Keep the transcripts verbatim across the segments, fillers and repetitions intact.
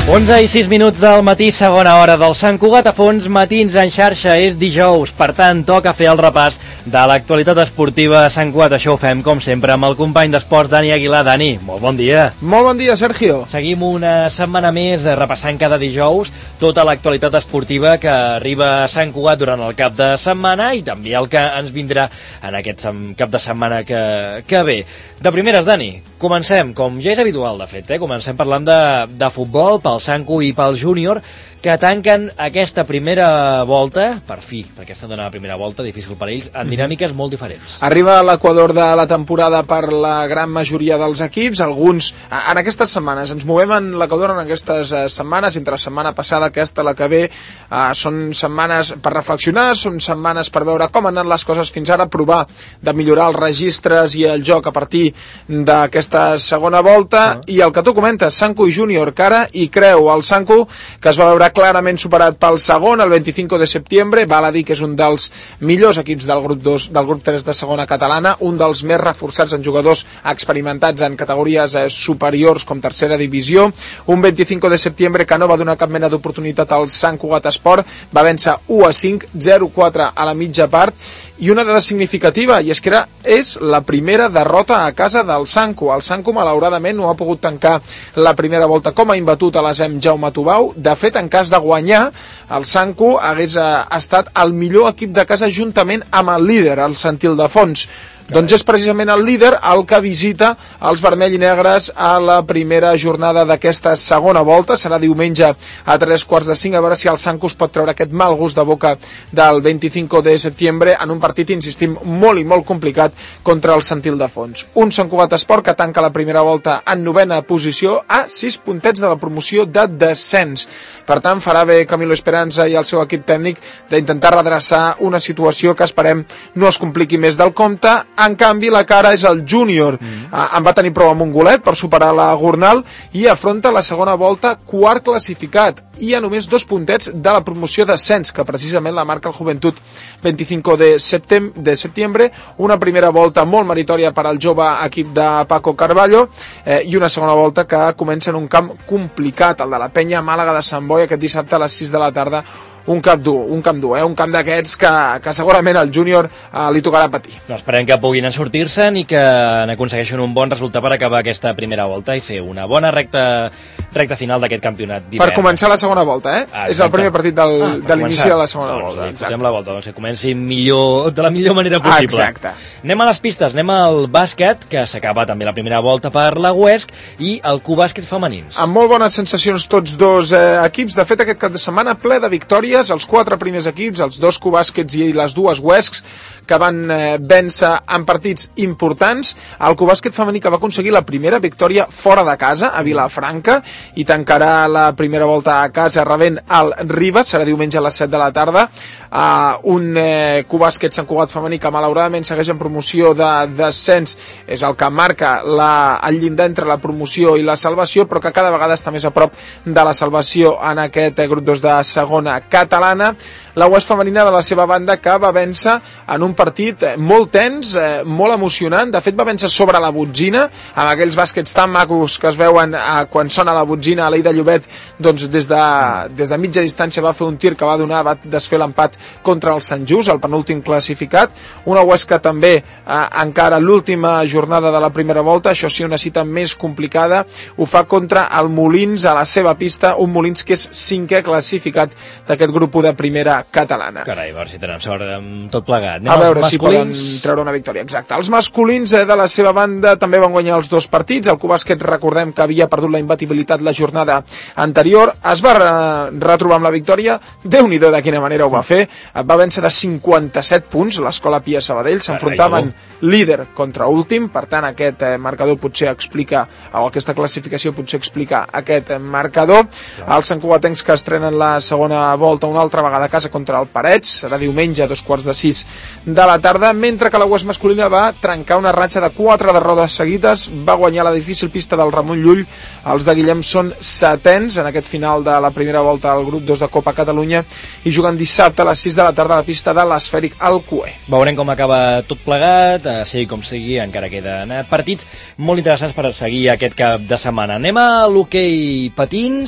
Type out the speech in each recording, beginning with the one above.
onze i sis minuts del matí, segona hora del Sant Cugat a Fons, Matins en xarxa. És dijous, per tant, toca fer el repàs de l'actualitat esportiva a Sant Cugat. Això ho fem, com sempre, amb el company d'esports, Dani Aguilar. Dani, molt bon dia. Molt bon dia, Sergio. Seguim una setmana més repassant cada dijous tota l'actualitat esportiva que arriba a Sant Cugat durant el cap de setmana i també el que ens vindrà en aquest cap de setmana que, que ve. De primeres, Dani, comencem, com ja és habitual, de fet, eh? comencem parlant de, de futbol, pel Sancu i pel Júnior, que tanquen aquesta primera volta, per fi, perquè estan donant la primera volta, difícil per ells, en dinàmiques molt diferents. Arriba l'equador de la temporada per la gran majoria dels equips, alguns, en aquestes setmanes, ens movem en l'equador en aquestes setmanes, entre la setmana passada, aquesta, la que ve, eh, són setmanes per reflexionar, són setmanes per veure com han anat les coses fins ara, provar de millorar els registres i el joc a partir d'aquesta segona volta, uh-huh. i el que tu comentes, Sancu i Júnior, cara i creu, el Sancu, que es va veure clarament superat pel segon, el vint-i-cinc de setembre, val a dir que és un dels millors equips del grup dos, del grup tres de segona catalana, un dels més reforçats en jugadors experimentats en categories eh, superiors com tercera divisió, un vint-i-cinc de setembre que no va donar cap mena d'oportunitat al Sant Cugat Esport, va vèncer u a cinc, zero a quatre a la mitja part, i una dada significativa, i és que era, és la primera derrota a casa del Sancu. El Sancu, malauradament, no ha pogut tancar la primera volta com a imbatut a l'Asem Jaume Tubau. De fet, en cas de guanyar, el Sancu hagués eh, estat el millor equip de casa juntament amb el líder, el Sant Ildefons. Doncs és precisament el líder el que visita els vermell i negres a la primera jornada d'aquesta segona volta. Serà diumenge a tres quarts de cinc, a veure si el Sancu es pot treure aquest mal gust de boca del vint-i-cinc de setembre en un partit, insistim, molt i molt complicat contra el Sant Ildefons. Un Sant Cugat Esport que tanca la primera volta en novena posició a sis puntets de la promoció de descens. Per tant, farà bé Camilo Esperanza i el seu equip tècnic d'intentar redreçar una situació que esperem no es compliqui més del compte. En canvi, la cara és el Júnior. Mm. En va tenir prou amb un golet per superar la Gornal i afronta la segona volta quart classificat i a només dos puntets de la promoció d'ascens, que precisament la marca el Joventut vint-i-cinc de setembre. Una primera volta molt meritòria per al jove equip de Paco Carballo eh, i una segona volta que comença en un camp complicat, el de la Penya Màlaga de Sant Boi, aquest dissabte a les sis de la tarda. Un camp dur, un camp dur, eh? un camp d'aquests que, que segurament al Júnior eh, li tocarà patir. No, esperem que puguin sortir-se'n i que n'aconsegueixin un bon resultat per acabar aquesta primera volta i fer una bona recta, recta final d'aquest campionat d'hivern. Per començar la segona volta, eh? Ah, és el primer partit del, ah, de l'inici de la segona doncs, volta. Fotem la volta, doncs que comenci millor, de la millor manera possible. Ah, exacte. Anem a les pistes, anem al bàsquet, que s'acaba també la primera volta per la U E S C, i el Cubàsquet femenins. Amb molt bones sensacions tots dos eh, equips. De fet, aquest cap de setmana ple de victòries, els quatre primers equips, els dos Cubàsquets i les dues U E S Cs, que van eh, vèncer en partits importants. El Cubàsquet femení que va aconseguir la primera victòria fora de casa, a Vilafranca, i tancarà la primera volta a casa rebent el Ribes, serà diumenge a les set de la tarda. Uh, un eh, Cubàsquet Sant Cugat femení que malauradament segueix en promoció de descens, és el que marca la, el llindar entre la promoció i la salvació, però que cada vegada està més a prop de la salvació en aquest eh, grup dos de segona catalana. La U E S femenina, de la seva banda, que va vèncer en un partit molt tens, eh, molt emocionant. De fet, va vèncer sobre la botzina, amb aquells bàsquets tan macos que es veuen eh, quan sona la botzina. A l'Eida Llobet, doncs, des de, des de mitja distància va fer un tir que va donar, va desfer l'empat contra el Sant Just, el penúltim classificat. Una U E S que també eh, encara l'última jornada de la primera volta, això sí, una cita més complicada, ho fa contra el Molins a la seva pista, un Molins que és cinquè classificat d'aquest grup de primera catalana. Carai, a veure si tenen sort amb tot plegat. Anem a veure si poden treure una victòria. Exacte. Els masculins eh, de la seva banda també van guanyar els dos partits. El Cubàsquet, recordem que havia perdut la imbatibilitat la jornada anterior, es va re retrobar amb la victòria. Déu-n'hi-do de quina manera ho va fer. Va vèncer de cinquanta-set punts l'Escola Pia Sabadell. S'enfrontaven líder contra últim, per tant aquest eh, marcador potser explica, o aquesta classificació potser explica aquest eh, marcador. Els santcugatencs que estrenen la segona volta una altra vegada a casa contra el Parets, serà diumenge a dos quarts de sis de la tarda, mentre que la U E S masculina va trencar una ratxa de quatre derrotes seguides, va guanyar la difícil pista del Ramon Llull. Els de Guillem són setens en aquest final de la primera volta al grup dos de Copa Catalunya i juguen dissabte a les sis de la tarda a la pista de l'Esfèric Alcover. Veurem com acaba tot plegat, sigui com sigui, encara queden partits molt interessants per seguir aquest cap de setmana. Anem a l'hoquei patins,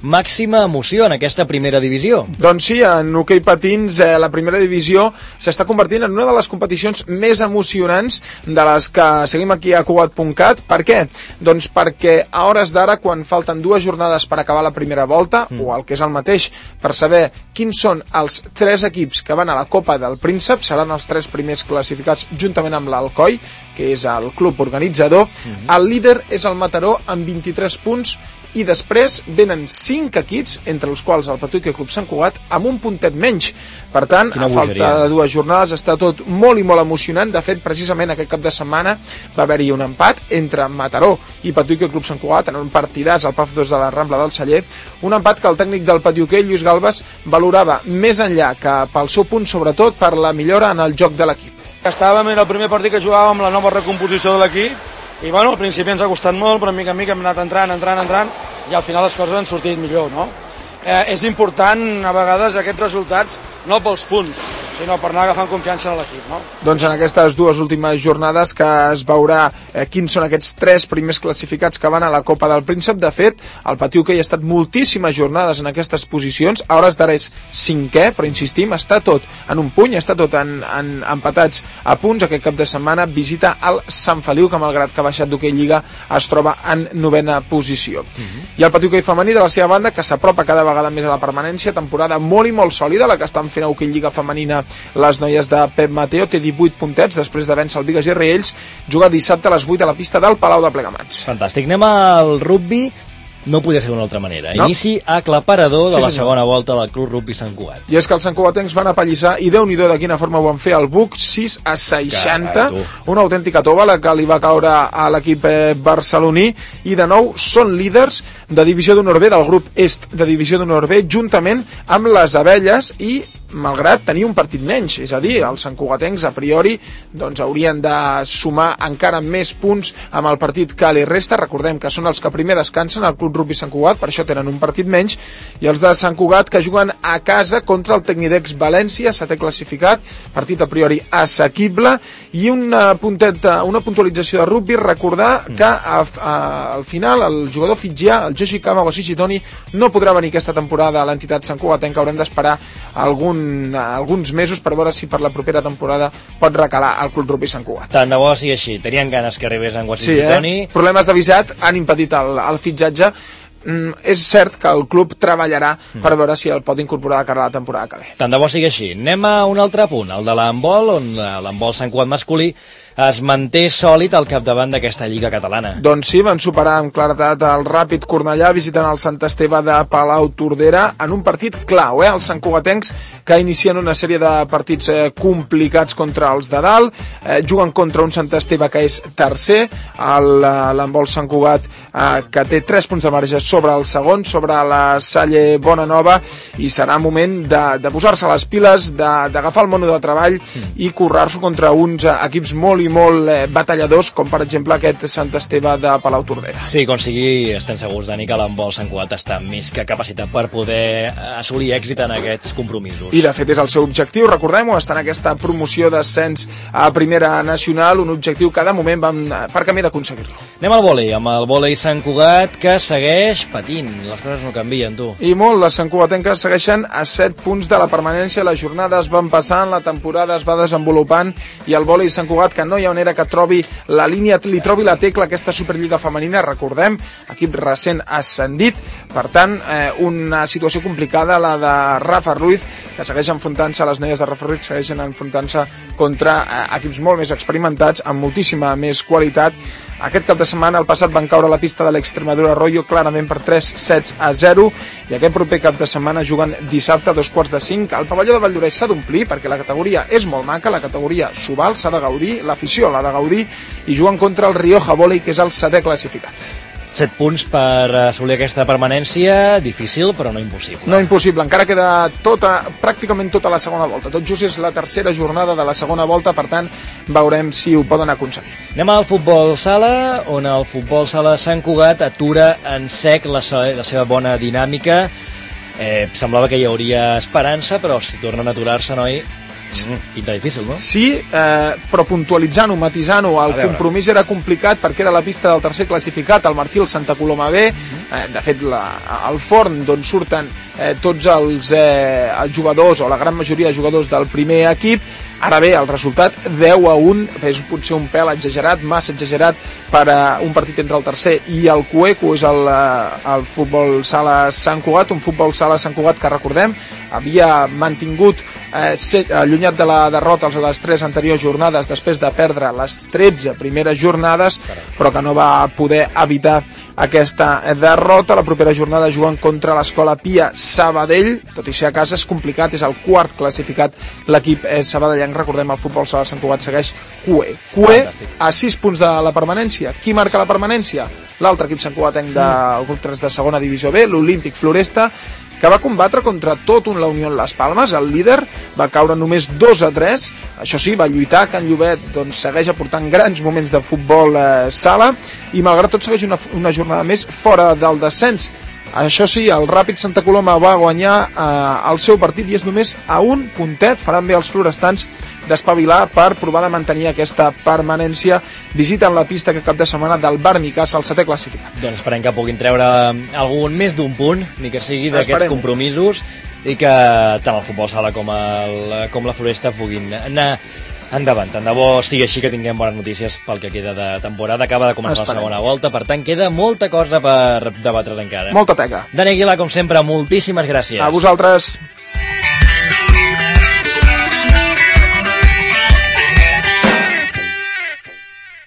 màxima emoció en aquesta primera divisió. Doncs sí, en hoquei patins eh, la primera divisió s'està convertint en una de les competicions més emocionants de les que seguim aquí a Cugat punt cat. Per què? Doncs perquè a hores d'ara, quan falten dues jornades per acabar la primera volta, mm. o el que és el mateix, per saber quins són els tres equips que van a la Copa del Príncep, seran els tres primers classificats juntament amb l'Alcoi, que és el club organitzador. Mm-hmm. El líder és el Mataró amb vint-i-tres punts i després venen cinc equips, entre els quals el Patuica Club Sant Cugat, amb un puntet menys. Per tant, a falta de dues jornades està tot molt i molt emocionant. De fet, precisament aquest cap de setmana va haver-hi un empat entre Mataró i Patuica Club Sant Cugat en un partidàs al P A F dos de la Rambla del Celler, un empat que el tècnic del Patuica, Lluís Galbas, valorava més enllà que pel seu punt, sobretot per la millora en el joc de l'equip. Estàvem en el primer partit que jugàvem amb la nova recomposició de l'equip i bueno, al principi ens ha costat molt, però mica en mica hem anat entrant, entrant, entrant i al final les coses han sortit millor, no? Eh, és important a vegades aquests resultats no pels punts, sinó per anar agafant confiança en l'equip, no? Doncs en aquestes dues últimes jornades que es veurà eh, quins són aquests tres primers classificats que van a la Copa del Príncep. De fet, el Patiuca hi ha estat moltíssimes jornades en aquestes posicions, a hores d'ara és cinquè, però insistim, està tot en un puny, està tot en, en empatats a punts. Aquest cap de setmana visita el Sant Feliu, que malgrat que ha baixat d'hoquei Lliga es troba en novena posició. Uh-huh. I el Patiuca femení, de la seva banda, que s'apropa cada vegada més a la permanència, temporada molt i molt sòlida, la que estan fent a hoquei Lliga femenina les noies de Pep Mateo, té divuit puntets després de vèncer el Bigues i Riells, juga dissabte a les vuit a la pista del Palau de Plegamans. Fantàstic. Anem al rugby. No podia ser d'una altra manera. No. Inici aclaparador de sí, la senyor. segona volta del Club Rugby Sant Cugat. I és que els santcugatencs van apallissar, i Déu-n'hi-do de quina forma ho van fer, el Buc, sis a seixanta, Carai, una autèntica tova la que li va caure a l'equip barceloní, i de nou són líders de Divisió d'Honor B, del grup est de Divisió d'Honor B, juntament amb les Abelles, i malgrat tenir un partit menys, és a dir, els santcugatencs a priori doncs haurien de sumar encara més punts amb el partit que li resta. Recordem que són els que primer descansen al Club Rugby Sant Cugat, per això tenen un partit menys, i els de Sant Cugat que juguen a casa contra el Tecnidex València, setè classificat, partit a priori assequible. I una, punteta, una puntualització de rugby, recordar que a, a, al final el jugador fitgià, el Joshi Kamawashi Chitoni, no podrà venir aquesta temporada a l'entitat santcugatenca. Haurem d'esperar algun alguns mesos per veure si per la propera temporada pot recalar al Club Rugby Sant Cugat. Tant de bo sigui així. Tenien ganes que arribés en Guassi sí, Toni. Eh? Problemes de visat han impedit el, el fitxatge. Mm, és cert que el club treballarà mm. per veure si el pot incorporar de cara a la temporada que ve. Tant de bo sigui així. Anem a un altre punt, el de l'handbol, on l'handbol Sant Cugat masculí es manté sòlid al capdavant d'aquesta lliga catalana. Doncs sí, van superar amb claretat el Ràpid Cornellà visitant el Sant Esteve de Palau Tordera en un partit clau, eh? Els santcugatencs que inicien una sèrie de partits eh, complicats contra els de dalt, eh, juguen contra un Sant Esteve que és tercer, l'handbol Sant Cugat eh, que té tres punts de marge sobre el segon, sobre la Salle Bonanova, i serà moment de, de posar-se les piles, d'agafar el mono de treball mm. i currar-s'ho contra uns eh, equips molt i molt eh, batalladors, com per exemple aquest Sant Esteve de Palau Tordera. Sí, com sigui, estem segurs, Dani, que l'handbol Sant Cugat està més que capacitat per poder assolir èxit en aquests compromisos. I de fet és el seu objectiu, recordem-ho, està en aquesta promoció d'ascens a Primera Nacional, un objectiu que de moment vam per camí d'aconseguir-lo. Anem al vòlei, amb el vòlei Sant Cugat, que segueix patint, les coses no canvien, tu. I molt, les santcugatenques segueixen a set punts de la permanència, les jornades van passant, la temporada es va desenvolupant, i el vòlei Sant Cugat, que no hi ha manera que trobi la línia, li trobi la tecla aquesta Superliga femenina, recordem, equip recent ascendit, per tant, eh, una situació complicada, la de Rafa Ruiz, que segueix enfrontant-se, les noies de Rafa Ruiz segueixen enfrontant-se contra eh, equips molt més experimentats, amb moltíssima més qualitat. Aquest cap de setmana, el passat, van caure a la pista de l'Extremadura Arroyo clarament per tres sets a zero, i aquest proper cap de setmana juguen dissabte a dos quarts de cinc. El pavelló de Valldoreix s'ha d'omplir perquè la categoria és molt maca, la categoria s'ho val, s'ha de gaudir, l'afició l'ha de gaudir, i juguen contra el Rioja Volley, que és el setè classificat. Set punts per assolir aquesta permanència, difícil però no impossible. No impossible, encara queda tota, pràcticament tota la segona volta. Tot just és la tercera jornada de la segona volta, per tant veurem si ho poden aconseguir. Anem al futbol sala, on el futbol sala Sant Cugat atura en sec la, la seva bona dinàmica. Eh, semblava que hi hauria esperança, però si tornen a aturar-se, noi, mm, pinta difícil, no? Sí, eh, però puntualitzant-ho, matisant-ho, el compromís era complicat perquè era la pista del tercer classificat, el Marfil Santa Coloma B, mm-hmm. eh, de fet la, el forn d'on surten eh, tots els, eh, els jugadors o la gran majoria de jugadors del primer equip. Ara bé, el resultat deu a un és potser un pèl exagerat, massa exagerat per a un partit entre el tercer i el Cue. Cue és el, el futbol sala Sant Cugat, un futbol sala Sant Cugat que recordem havia mantingut eh, set, allunyat de la derrota a les tres anteriors jornades després de perdre les tretze primeres jornades, però que no va poder evitar aquesta derrota. La propera jornada juguen contra l'Escola Pia Sabadell, tot i ser a casa és complicat, és el quart classificat l'equip eh, sabadellenc. Recordem, el futbol sala Sant Cugat segueix Cue. Cue a sis punts de la permanència. Qui marca la permanència? L'altre equip santcugatenc del grup tres de segona divisió B, l'Olímpic Floresta, que va combatre contra tot un la Unió Las Palmes. El líder va caure només dos a tres, això sí, va lluitar. Can Llobet doncs, segueix aportant grans moments de futbol eh, sala i malgrat tot segueix una, una jornada més fora del descens. Això sí, el Ràpid Santa Coloma va guanyar eh, el seu partit i és només a un puntet. Faran bé els florestans d'espavilar per provar de mantenir aquesta permanència. Visiten la pista que cap de setmana del Barnicàs, el setè classificat. Doncs esperem que puguin treure algun més d'un punt, ni que sigui d'aquests compromisos, i que tant el futbol sala com, el, com la Floresta puguin anar endavant. Tant de bo sigui així, que tinguem bones notícies pel que queda de temporada. Acaba de començar Esperem. la segona volta, per tant queda molta cosa per debatre's encara. Molta teca. Dani Aguilar, com sempre, moltíssimes gràcies. A vosaltres.